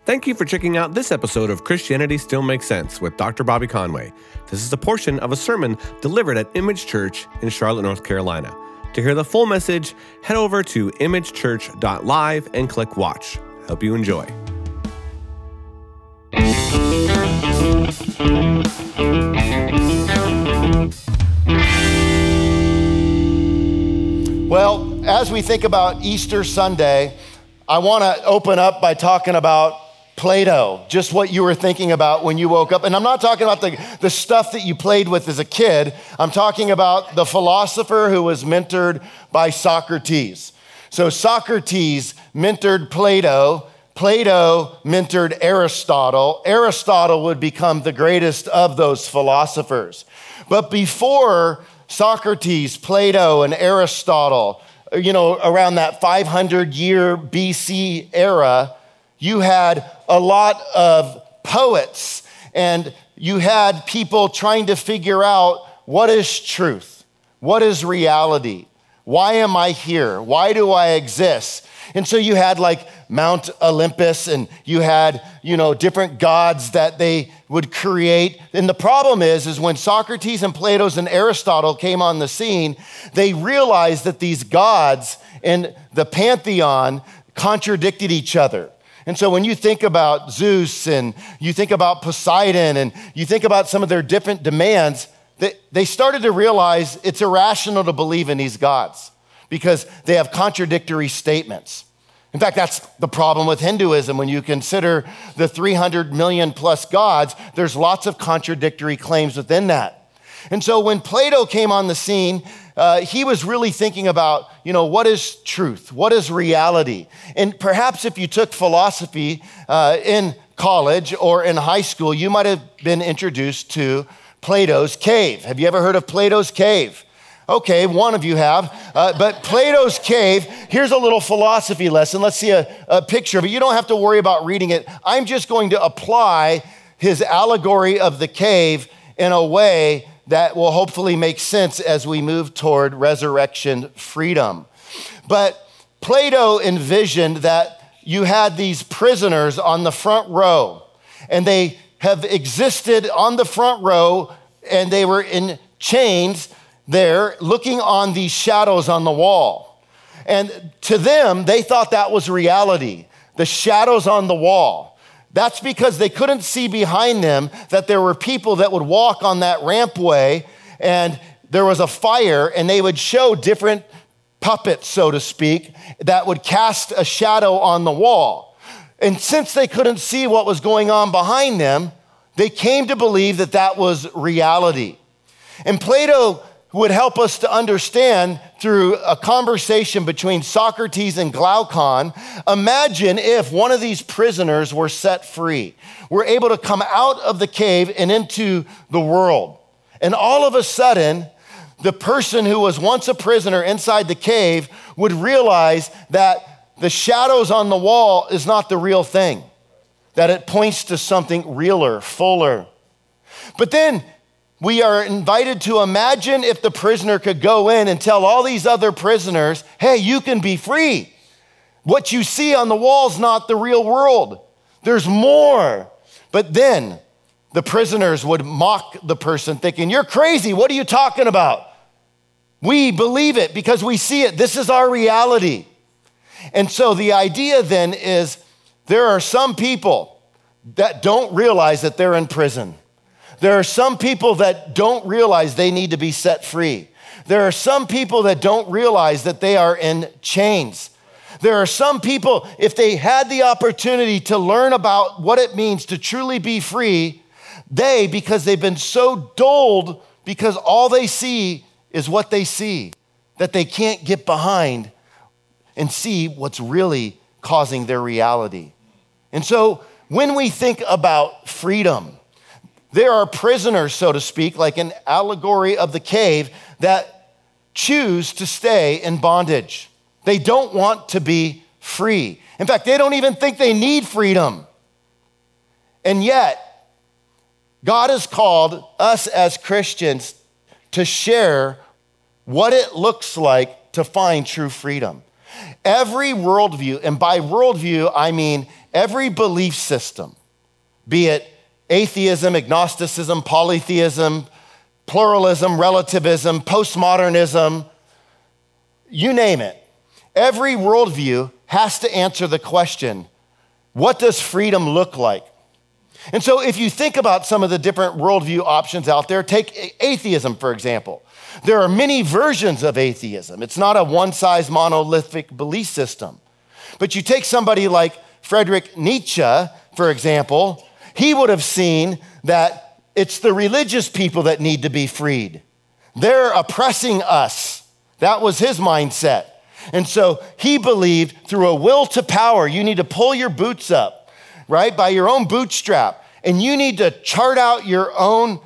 Thank you for checking out this episode of Christianity Still Makes Sense with Dr. Bobby Conway. This is a portion of a sermon delivered at Image Church in Charlotte, North Carolina. To hear the full message, head over to imagechurch.live and click watch. Hope you enjoy. Well, as we think about Easter Sunday, I want to open up by talking about Play-Doh, just what you were thinking about when you woke up. And I'm not talking about the stuff that you played with as a kid. I'm talking about the philosopher who was mentored by Socrates. So Socrates mentored Plato. Plato mentored Aristotle. Aristotle would become the greatest of those philosophers. But before Socrates, Plato, and Aristotle, around that 500-year BC era, you had a lot of poets and you had people trying to figure out what is truth, what is reality, why am I here, why do I exist? And so you had like Mount Olympus and you had, different gods that they would create. And the problem is when Socrates and Plato and Aristotle came on the scene, they realized that these gods in the pantheon contradicted each other. And so when you think about Zeus and you think about Poseidon and you think about some of their different demands, they started to realize it's irrational to believe in these gods because they have contradictory statements. In fact, that's the problem with Hinduism. When you consider the 300 million plus gods, there's lots of contradictory claims within that. And so when Plato came on the scene, he was really thinking about, what is truth? What is reality? And perhaps if you took philosophy in college or in high school, you might have been introduced to Plato's Cave. Have you ever heard of Plato's Cave? Okay, one of you have. But Plato's Cave, here's a little philosophy lesson. Let's see a picture of it. You don't have to worry about reading it. I'm just going to apply his allegory of the cave in a way that will hopefully make sense as we move toward resurrection freedom. But Plato envisioned that you had these prisoners on the front row, and they have existed on the front row, and they were in chains there looking on these shadows on the wall. And to them, they thought that was reality, the shadows on the wall. That's because they couldn't see behind them that there were people that would walk on that rampway and there was a fire and they would show different puppets, so to speak, that would cast a shadow on the wall. And since they couldn't see what was going on behind them, they came to believe that that was reality. And Plato would help us to understand through a conversation between Socrates and Glaucon. Imagine if one of these prisoners were set free, were able to come out of the cave and into the world. And all of a sudden, the person who was once a prisoner inside the cave would realize that the shadows on the wall is not the real thing, that it points to something realer, fuller. But then we are invited to imagine if the prisoner could go in and tell all these other prisoners, hey, you can be free. What you see on the wall is not the real world. There's more. But then the prisoners would mock the person thinking, you're crazy. What are you talking about? We believe it because we see it. This is our reality. And so the idea then is there are some people that don't realize that they're in prison. There are some people that don't realize they need to be set free. There are some people that don't realize that they are in chains. There are some people, if they had the opportunity to learn about what it means to truly be free, because they've been so dulled because all they see is what they see, that they can't get behind and see what's really causing their reality. And so when we think about freedom, there are prisoners, so to speak, like an allegory of the cave, that choose to stay in bondage. They don't want to be free. In fact, they don't even think they need freedom. And yet, God has called us as Christians to share what it looks like to find true freedom. Every worldview, and by worldview, I mean every belief system, be it atheism, agnosticism, polytheism, pluralism, relativism, postmodernism, you name it, every worldview has to answer the question, what does freedom look like? And so if you think about some of the different worldview options out there, take atheism, for example. There are many versions of atheism. It's not a one-size monolithic belief system. But you take somebody like Friedrich Nietzsche, for example, he would have seen that it's the religious people that need to be freed. They're oppressing us. That was his mindset. And so he believed through a will to power, you need to pull your boots up, right, by your own bootstrap. And you need to chart out your own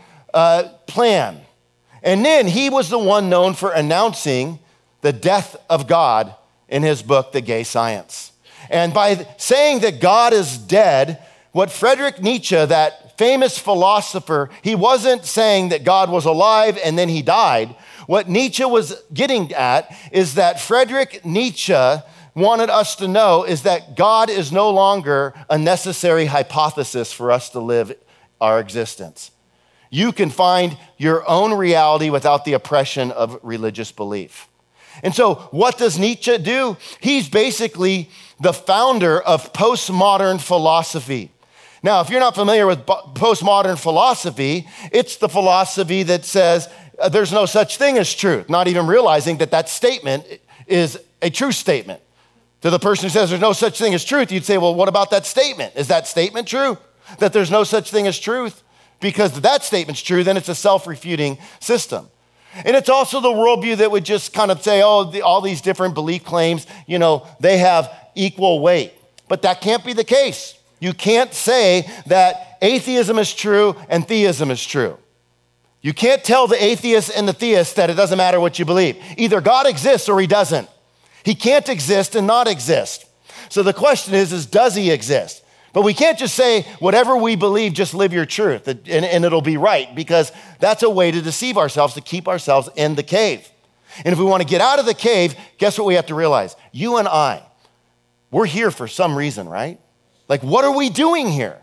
plan. And then he was the one known for announcing the death of God in his book, The Gay Science. And by saying that God is dead, what Friedrich Nietzsche, that famous philosopher, he wasn't saying that God was alive and then he died. What Nietzsche was getting at is that Friedrich Nietzsche wanted us to know is that God is no longer a necessary hypothesis for us to live our existence. You can find your own reality without the oppression of religious belief. And so what does Nietzsche do? He's basically the founder of postmodern philosophy. Now, if you're not familiar with postmodern philosophy, it's the philosophy that says there's no such thing as truth, not even realizing that that statement is a true statement. To the person who says there's no such thing as truth, you'd say, well, what about that statement? Is that statement true? That there's no such thing as truth? Because if that statement's true, then it's a self-refuting system. And it's also the worldview that would just kind of say, all these different belief claims, they have equal weight. But that can't be the case. You can't say that atheism is true and theism is true. You can't tell the atheist and the theist that it doesn't matter what you believe. Either God exists or he doesn't. He can't exist and not exist. So the question is does he exist? But we can't just say, whatever we believe, just live your truth, and it'll be right, because that's a way to deceive ourselves, to keep ourselves in the cave. And if we want to get out of the cave, guess what we have to realize? You and I, we're here for some reason, right? Like, what are we doing here?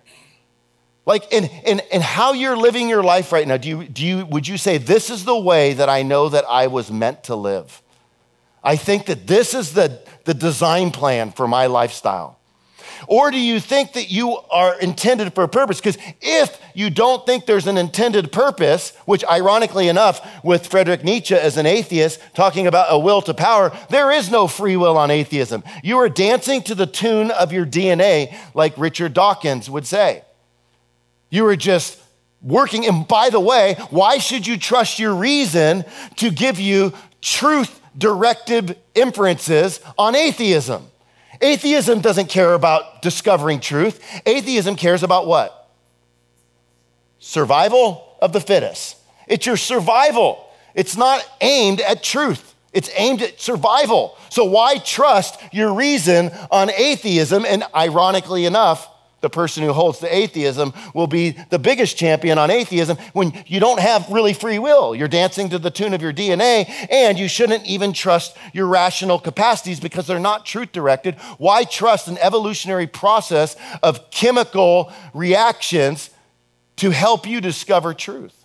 Like, in how you're living your life right now, would you say, this is the way that I know that I was meant to live? I think that this is the design plan for my lifestyle. Or do you think that you are intended for a purpose? Because if you don't think there's an intended purpose, which ironically enough, with Friedrich Nietzsche as an atheist, talking about a will to power, there is no free will on atheism. You are dancing to the tune of your DNA, like Richard Dawkins would say. You are just working. And by the way, why should you trust your reason to give you truth-directed inferences on atheism? Atheism doesn't care about discovering truth. Atheism cares about what? Survival of the fittest. It's your survival. It's not aimed at truth. It's aimed at survival. So why trust your reason on atheism? And ironically enough, the person who holds to atheism will be the biggest champion on atheism when you don't have really free will. You're dancing to the tune of your DNA, and you shouldn't even trust your rational capacities because they're not truth-directed. Why trust an evolutionary process of chemical reactions to help you discover truth?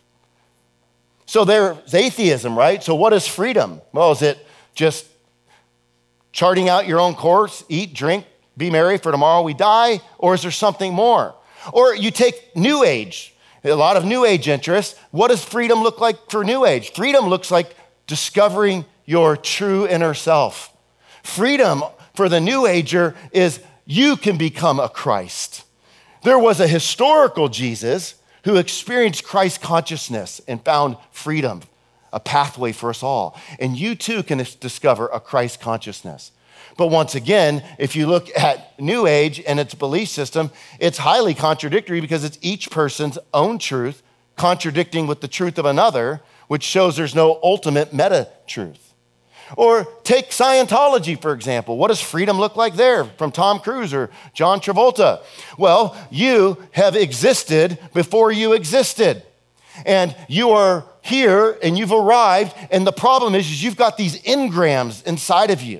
So there's atheism, right? So what is freedom? Well, is it just charting out your own course, eat, drink, be merry, for tomorrow we die? Or is there something more? Or you take New Age, a lot of New Age interests. What does freedom look like for New Age? Freedom looks like discovering your true inner self. Freedom for the New Ager is you can become a Christ. There was a historical Jesus who experienced Christ consciousness and found freedom, a pathway for us all. And you too can discover a Christ consciousness. But once again, if you look at New Age and its belief system, it's highly contradictory because it's each person's own truth contradicting with the truth of another, which shows there's no ultimate meta-truth. Or take Scientology, for example. What does freedom look like there from Tom Cruise or John Travolta? Well, you have existed before you existed. And you are here and you've arrived, and the problem is you've got these engrams inside of you.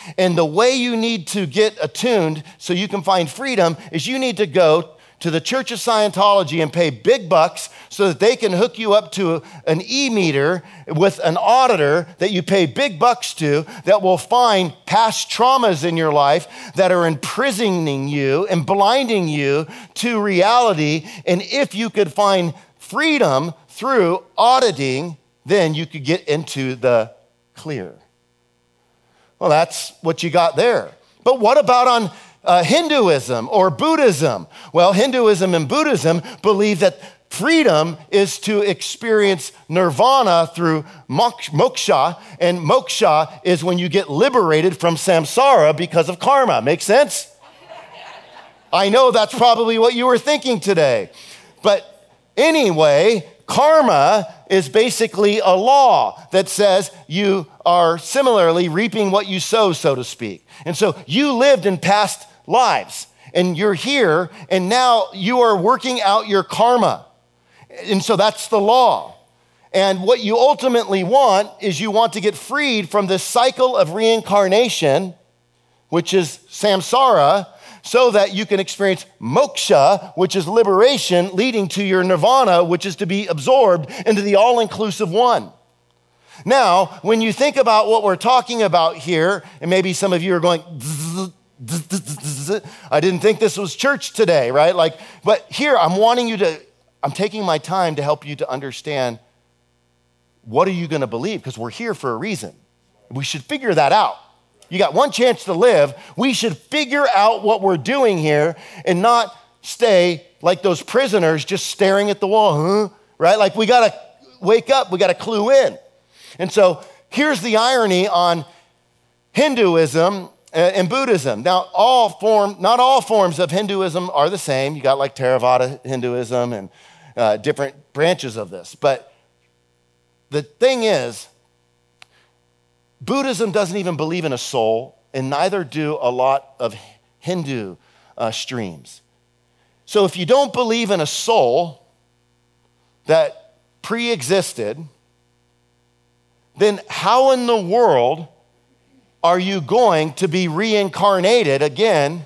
And the way you need to get attuned so you can find freedom is you need to go to the Church of Scientology and pay big bucks so that they can hook you up to an e-meter with an auditor that you pay big bucks to that will find past traumas in your life that are imprisoning you and blinding you to reality. And if you could find freedom through auditing, then you could get into the clear. Well, that's what you got there. But what about on Hinduism or Buddhism? Well, Hinduism and Buddhism believe that freedom is to experience nirvana through moksha, and moksha is when you get liberated from samsara because of karma. Make sense? I know that's probably what you were thinking today. But anyway, karma is basically a law that says you are similarly reaping what you sow, so to speak. And so you lived in past lives, and you're here, and now you are working out your karma. And so that's the law. And what you ultimately want is you want to get freed from this cycle of reincarnation, which is samsara, so that you can experience moksha, which is liberation, leading to your nirvana, which is to be absorbed into the all-inclusive one. Now, when you think about what we're talking about here, and maybe some of you are going, I didn't think this was church today, right? But here I'm taking my time to help you to understand what are you going to believe, because we're here for a reason. We should figure that out. You got one chance to live. We should figure out what we're doing here and not stay like those prisoners just staring at the wall, right? Like we got to wake up. We got to clue in. And so here's the irony on Hinduism and Buddhism. Now, not all forms of Hinduism are the same. You got like Theravada Hinduism and different branches of this. But the thing is, Buddhism doesn't even believe in a soul, and neither do a lot of Hindu streams. So if you don't believe in a soul that pre-existed, then how in the world are you going to be reincarnated again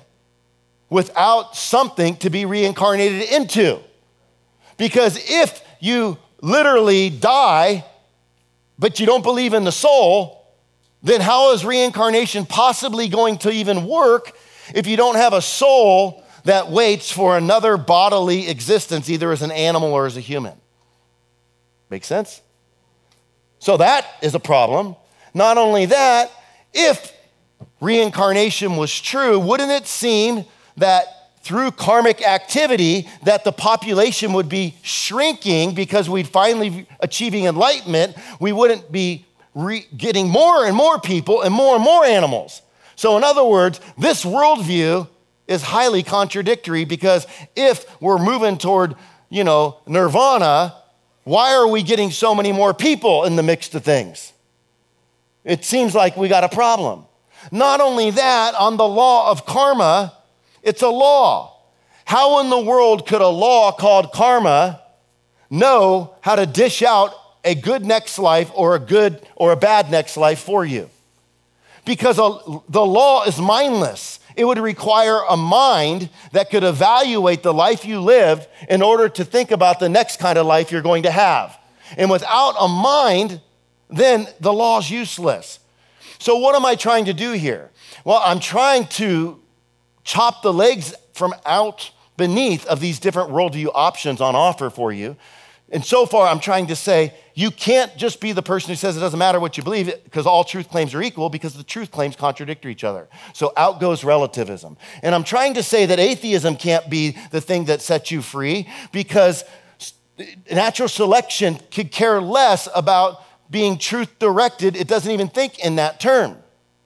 without something to be reincarnated into? Because if you literally die, but you don't believe in the soul, then how is reincarnation possibly going to even work if you don't have a soul that waits for another bodily existence, either as an animal or as a human? Make sense? So that is a problem. Not only that, if reincarnation was true, wouldn't it seem that through karmic activity that the population would be shrinking because we'd finally achieving enlightenment? We wouldn't be getting more and more people and more animals. So in other words, this worldview is highly contradictory, because if we're moving toward, nirvana, why are we getting so many more people in the mix of things? It seems like we got a problem. Not only that, on the law of karma, it's a law. How in the world could a law called karma know how to dish out a good next life or a good or a bad next life for you? Because the law is mindless. It would require a mind that could evaluate the life you lived in order to think about the next kind of life you're going to have. And without a mind, then the law is useless. So what am I trying to do here? Well, I'm trying to chop the legs from out beneath of these different worldview options on offer for you. And so far, I'm trying to say, you can't just be the person who says it doesn't matter what you believe, because all truth claims are equal, because the truth claims contradict each other. So out goes relativism. And I'm trying to say that atheism can't be the thing that sets you free, because natural selection could care less about being truth-directed. It doesn't even think in that term.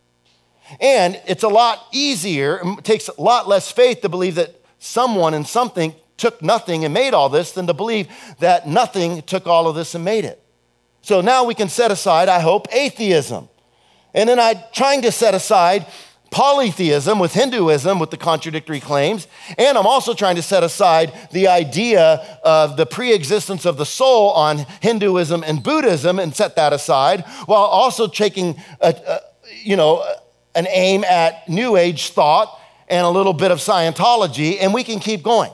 And it's a lot easier, it takes a lot less faith to believe that someone and something took nothing and made all this than to believe that nothing took all of this and made it. So now we can set aside, I hope, atheism. And then I'm trying to set aside polytheism with Hinduism, with the contradictory claims. And I'm also trying to set aside the idea of the pre-existence of the soul on Hinduism and Buddhism and set that aside, while also taking, an aim at New Age thought and a little bit of Scientology, and we can keep going.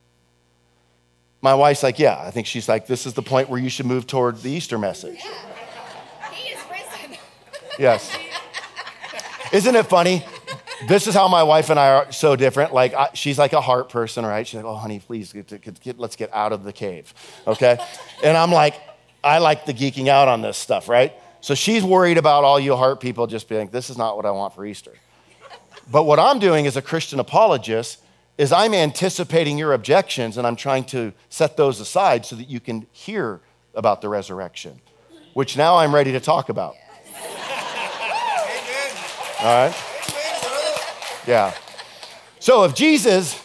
My wife's like, yeah, I think she's like, this is the point where you should move toward the Easter message. Yeah. He is risen. Yes. Isn't it funny? This is how my wife and I are so different. Like, she's like a heart person, right? She's like, oh, honey, please, let's get out of the cave, okay? And I'm like, I like the geeking out on this stuff, right? So she's worried about all you heart people just being like, this is not what I want for Easter. But what I'm doing as a Christian apologist is I'm anticipating your objections and I'm trying to set those aside so that you can hear about the resurrection, which now I'm ready to talk about. All right? Yeah. So if Jesus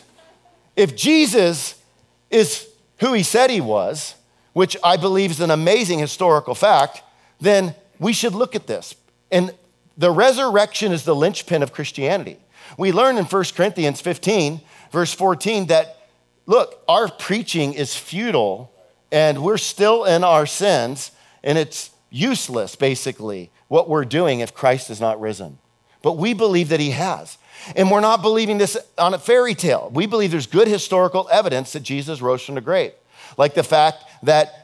is who he said he was, which I believe is an amazing historical fact, then we should look at this. And the resurrection is the linchpin of Christianity. We learn in 1 Corinthians 15, verse 14, that, look, our preaching is futile and we're still in our sins and it's useless, basically, what we're doing if Christ is not risen. But we believe that he has. And we're not believing this on a fairy tale. We believe there's good historical evidence that Jesus rose from the grave. Like the fact that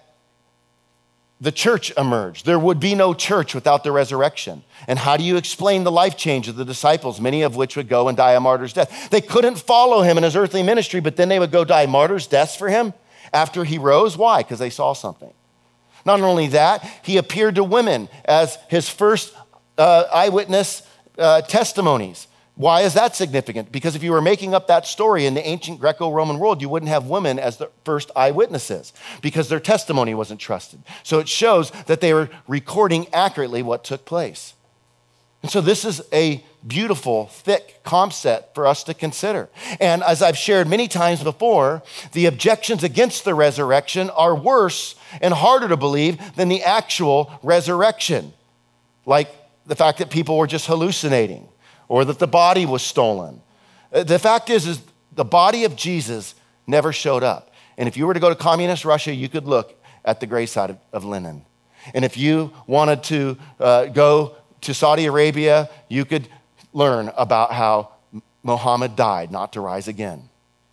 the church emerged. There would be no church without the resurrection. And how do you explain the life change of the disciples, many of which would go and die a martyr's death? They couldn't follow him in his earthly ministry, but then they would go die martyr's deaths for him after he rose. Why? Because they saw something. Not only that, he appeared to women as his first eyewitness testimonies. Why is that significant? Because if you were making up that story in the ancient Greco-Roman world, you wouldn't have women as the first eyewitnesses because their testimony wasn't trusted. So it shows that they were recording accurately what took place. And so this is a beautiful, thick concept for us to consider. And as I've shared many times before, the objections against the resurrection are worse and harder to believe than the actual resurrection. Like the fact that people were just hallucinating, or that the body was stolen. The fact is the body of Jesus never showed up. And if you were to go to communist Russia, you could look at the gravesite of Lenin. And if you wanted to go to Saudi Arabia, you could learn about how Muhammad died, not to rise again.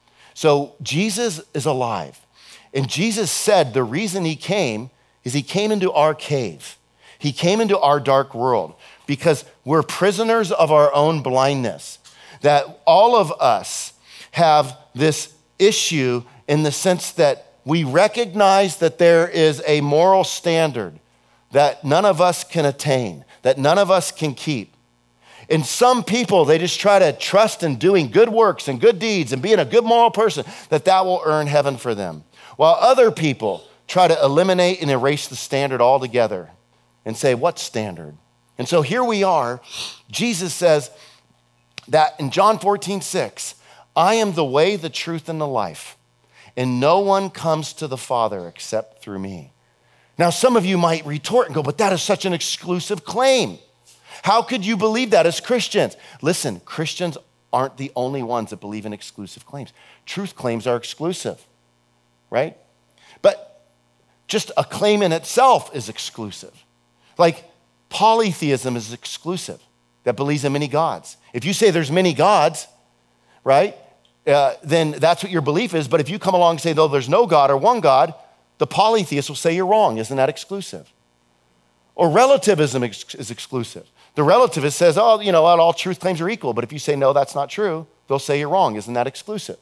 So Jesus is alive. And Jesus said the reason he came is he came into our cave. He came into our dark world because we're prisoners of our own blindness. That all of us have this issue in the sense that we recognize that there is a moral standard that none of us can attain, that none of us can keep. And some people, they just try to trust in doing good works and good deeds and being a good moral person, that will earn heaven for them. While other people try to eliminate and erase the standard altogether and say, what standard? And so here we are. Jesus says that in John 14:6, I am the way, the truth, and the life, and no one comes to the Father except through me. Now, some of you might retort and go, but that is such an exclusive claim. How could you believe that as Christians? Listen, Christians aren't the only ones that believe in exclusive claims. Truth claims are exclusive, right? But just a claim in itself is exclusive. Like polytheism is exclusive, that believes in many gods. If you say there's many gods, right, then that's what your belief is. But if you come along and say, though, there's no God or one God, the polytheist will say you're wrong. Isn't that exclusive? Or relativism is exclusive. The relativist says, oh, you know, all truth claims are equal. But if you say, no, that's not true, they'll say you're wrong. Isn't that exclusive?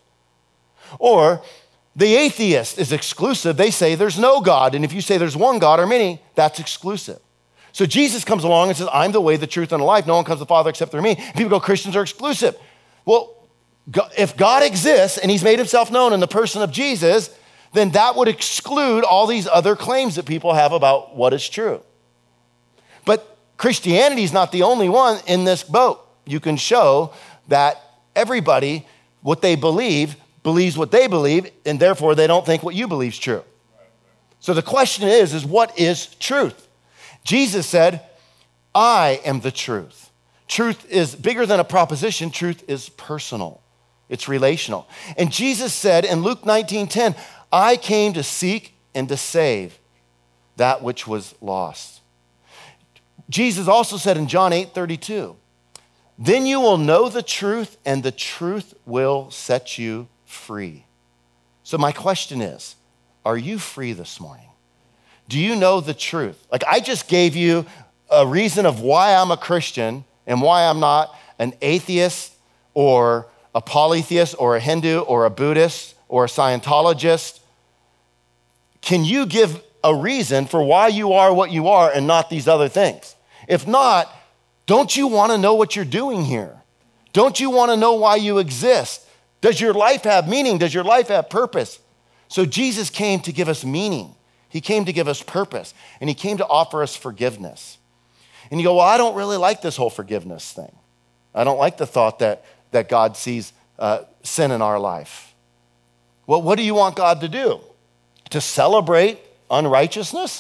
Or the atheist is exclusive. They say there's no God. And if you say there's one God or many, that's exclusive. So Jesus comes along and says, I'm the way, the truth, and the life. No one comes to the Father except through me. And people go, Christians are exclusive. Well, if God exists and he's made himself known in the person of Jesus, then that would exclude all these other claims that people have about what is true. But Christianity is not the only one in this boat. You can show that everybody, what they believe, believes what they believe, and therefore they don't think what you believe is true. So the question is what is truth? Jesus said, I am the truth. Truth is bigger than a proposition. Truth is personal. It's relational. And Jesus said in Luke 19:10, I came to seek and to save that which was lost. Jesus also said in John 8:32, Then you will know the truth, and the truth will set you free. So my question is, are you free this morning? Do you know the truth? Like, I just gave you a reason of why I'm a Christian and why I'm not an atheist or a polytheist or a Hindu or a Buddhist or a Scientologist. Can you give a reason for why you are what you are and not these other things? If not, don't you want to know what you're doing here? Don't you want to know why you exist? Does your life have meaning? Does your life have purpose? So Jesus came to give us meaning. He came to give us purpose, and he came to offer us forgiveness. And you go, well, I don't really like this whole forgiveness thing. I don't like the thought that God sees sin in our life. Well, what do you want God to do? To celebrate unrighteousness?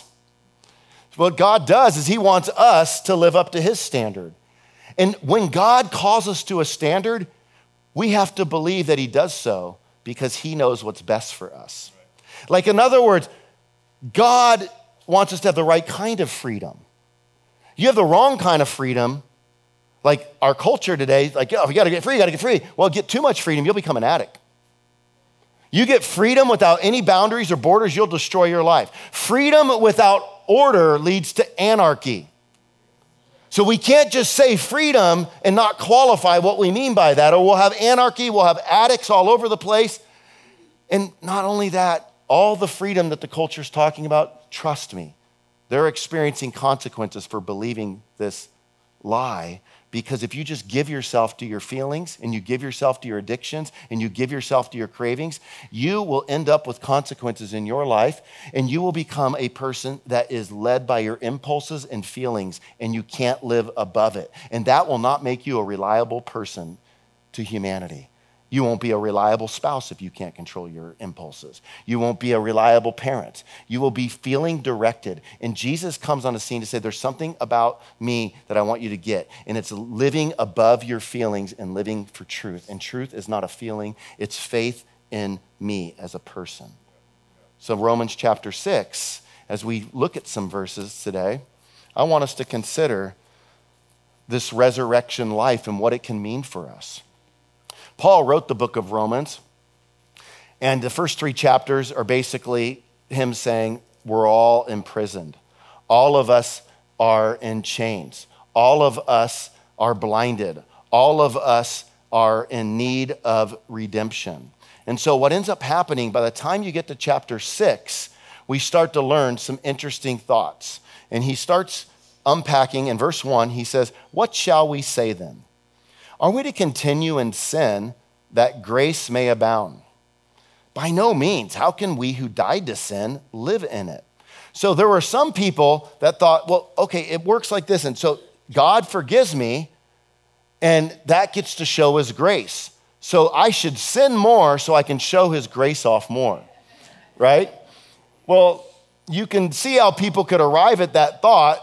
What God does is he wants us to live up to his standard. And when God calls us to a standard, we have to believe that he does so because he knows what's best for us. Like, in other words, God wants us to have the right kind of freedom. You have the wrong kind of freedom, like our culture today, like, oh, you gotta get free, you gotta get free. Well, get too much freedom, you'll become an addict. You get freedom without any boundaries or borders, you'll destroy your life. Freedom without order leads to anarchy. So we can't just say freedom and not qualify what we mean by that, or we'll have anarchy, we'll have addicts all over the place. And not only that, all the freedom that the culture's talking about, trust me, they're experiencing consequences for believing this lie. Because if you just give yourself to your feelings and you give yourself to your addictions and you give yourself to your cravings, you will end up with consequences in your life, and you will become a person that is led by your impulses and feelings, and you can't live above it. And that will not make you a reliable person to humanity. You won't be a reliable spouse if you can't control your impulses. You won't be a reliable parent. You will be feeling directed. And Jesus comes on the scene to say, there's something about me that I want you to get. And it's living above your feelings and living for truth. And truth is not a feeling, it's faith in me as a person. So Romans chapter 6, as we look at some verses today, I want us to consider this resurrection life and what it can mean for us. Paul wrote the book of Romans, and the first 3 chapters are basically him saying, we're all imprisoned. All of us are in chains. All of us are blinded. All of us are in need of redemption. And so what ends up happening, by the time you get to chapter 6, we start to learn some interesting thoughts. And he starts unpacking in verse 1, he says, what shall we say then? Are we to continue in sin that grace may abound? By no means. How can we who died to sin live in it? So there were some people that thought, well, okay, it works like this. And so God forgives me, and that gets to show his grace. So I should sin more so I can show his grace off more, right? Well, you can see how people could arrive at that thought,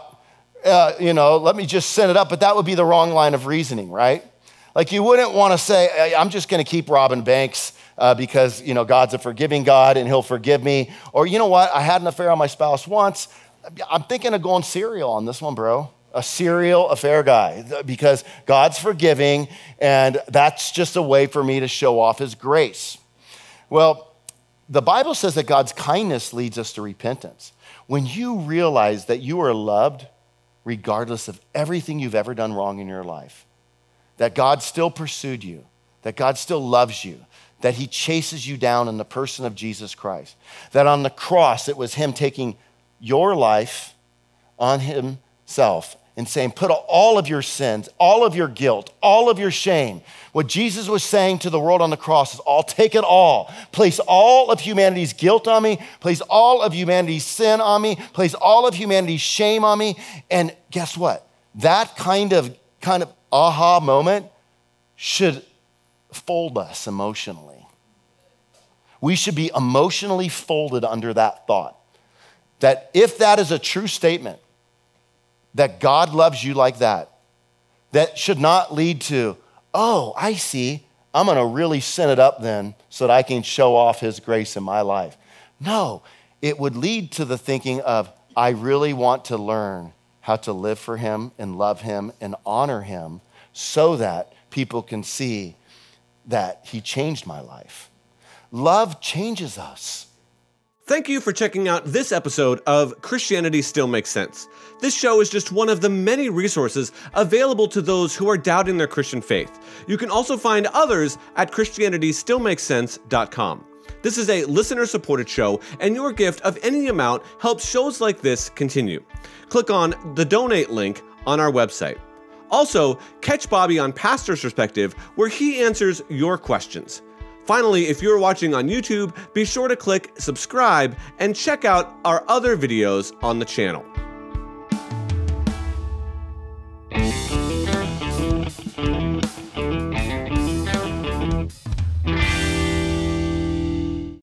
let me just sin it up, but that would be the wrong line of reasoning, right? Like, you wouldn't want to say, I'm just going to keep robbing banks because, God's a forgiving God and he'll forgive me. Or, you know what? I had an affair on my spouse once. I'm thinking of going serial on this one, bro. A serial affair guy, because God's forgiving, and that's just a way for me to show off his grace. Well, the Bible says that God's kindness leads us to repentance. When you realize that you are loved regardless of everything you've ever done wrong in your life, that God still pursued you, that God still loves you, that he chases you down in the person of Jesus Christ, that on the cross it was him taking your life on himself and saying, put all of your sins, all of your guilt, all of your shame. What Jesus was saying to the world on the cross is, I'll take it all. Place all of humanity's guilt on me. Place all of humanity's sin on me. Place all of humanity's shame on me. And guess what? That kind of aha moment should fold us emotionally. We should be emotionally folded under that thought. That if that is a true statement, that God loves you like that, that should not lead to, oh, I see, I'm going to really sin it up then so that I can show off his grace in my life. No, it would lead to the thinking of, I really want to learn how to live for him and love him and honor him so that people can see that he changed my life. Love changes us. Thank you for checking out this episode of Christianity Still Makes Sense. This show is just one of the many resources available to those who are doubting their Christian faith. You can also find others at ChristianityStillMakesSense.com. This is a listener-supported show, and your gift of any amount helps shows like this continue. Click on the donate link on our website. Also, catch Bobby on Pastor's Perspective, where he answers your questions. Finally, if you're watching on YouTube, be sure to click subscribe and check out our other videos on the channel.